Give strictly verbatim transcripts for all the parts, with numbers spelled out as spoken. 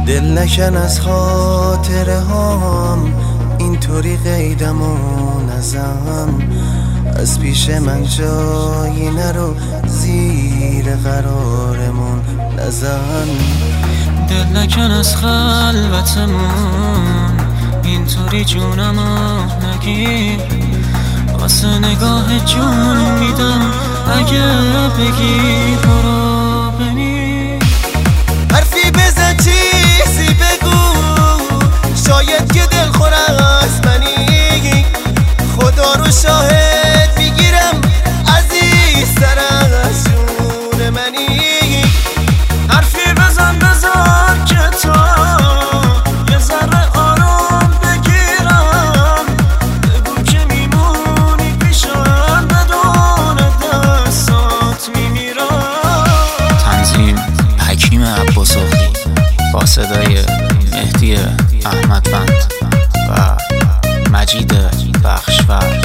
دل نکن از خاطره هام، اینطوری قیدم و نزن. از پیش من جایی نرو، زیر قرارمون نزن. دل نکن از خلوتمون، اینطوری جونمو نگیر. واسه نگاه جون میدم، اگه بگی برو بمیر. حرفی بزن چیزی بگو، شاید که دلخور از منی. خدا رو شاهد میگیرم، عزیزتر از جون منی. حرفی بزن بزن که تو یه ذره آرام بگیرم. بگو که میمونی پیشم، بدون دستات میمیرم. تنظیم حکیم عباس‌آغی با صدای مهدی احمدوند و مجید بخشور.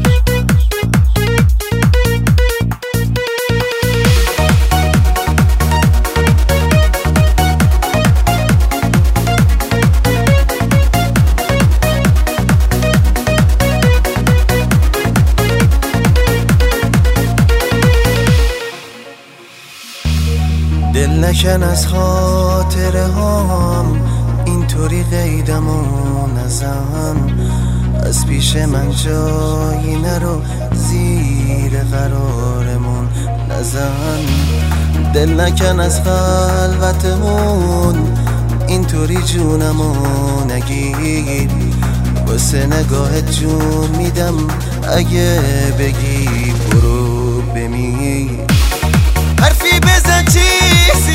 دل نکن از خاطره هام، اینطوری قیدم و نزن. از پیش من جایی نرو، زیر قرارمون نزن. دل نکن از خلوتمون، اینطوری جونمو نگیر. واسه نگاهت جون میدم، اگه بگی برو بمیر. حرفی بزن چیزی